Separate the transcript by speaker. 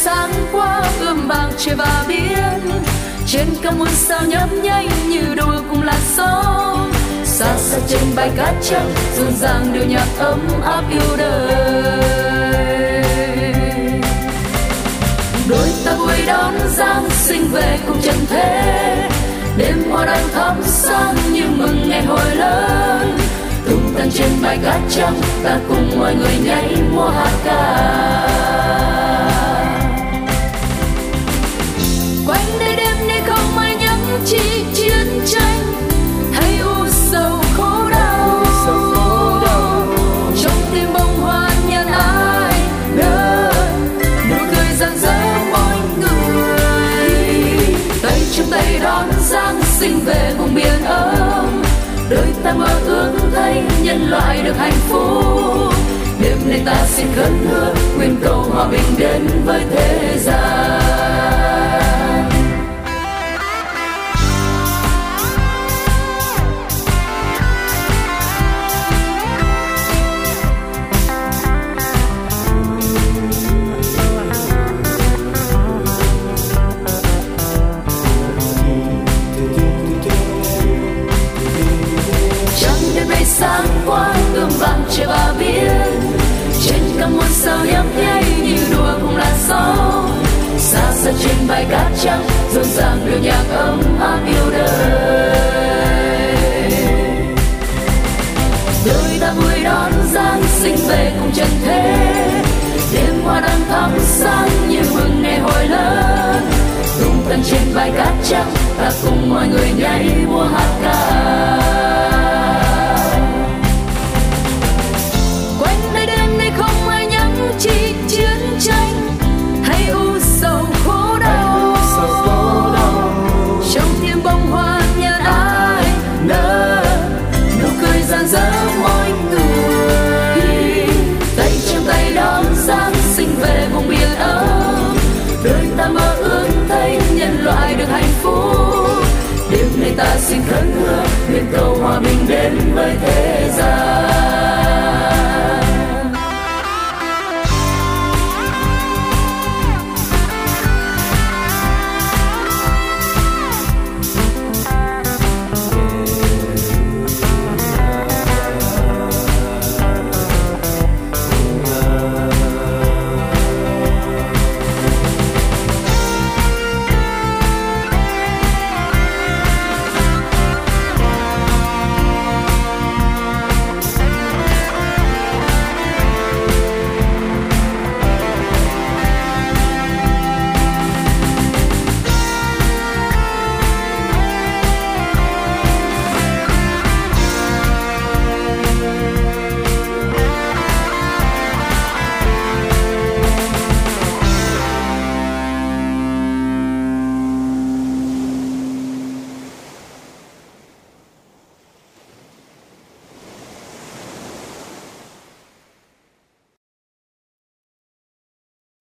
Speaker 1: sáng qua ươm vàng trời và biển, trên cao muôn sao nhấp nháy như đùa cùng làn sóng. Xa xa trên bãi cát trắng rộn ràng điệu nhạc ấm áp yêu đời. Đôi ta vui đón Giáng sinh về cùng trần thế, đêm hoa đang thắp sáng như mừng ngày hồi lớn. Tung tăng trên bãi cát trắng ta cùng mọi người nhảy múa hát ca. Quanh đây đêm nay không ai nhắc chi chiến tranh hay u sầu khổ đau. Trong tim bông hoa nhân ai nơi nụ cười rạng rỡ mỗi người. Tay trong tay đón Giáng sinh về vùng biển ấm, đôi ta mơ ước thấy nhân loại được hạnh phúc. Đêm nay ta xin khấn hứa nguyện cầu hòa bình đến với thế gian. Sáng qua ươm vàng trời và biển, trên cao muôn sao nhấp nháy như đùa cùng làn sóng. Xa xa trên bãi cát trắng rộn ràng điệu nhạc ấm áp yêu đời. Đôi ta vui đón Giáng sinh về cùng trần thế, đêm hoa đang thắp sáng như mừng ngày hồi lớn. Tung tăng trên bãi cát trắng ta cùng mọi người nhảy múa hát ca. Chi chiến tranh hay u sầu khổ đau. Trong tim bông hoa nhân ai nở nụ cười rạng rỡ mỗi người. Tay trong tay đón Giáng sinh về vùng biển ấm, đôi ta mơ ước thấy nhân loại được hạnh phúc. Đêm nay ta xin khấn hứa nguyện cầu hòa bình đến với thế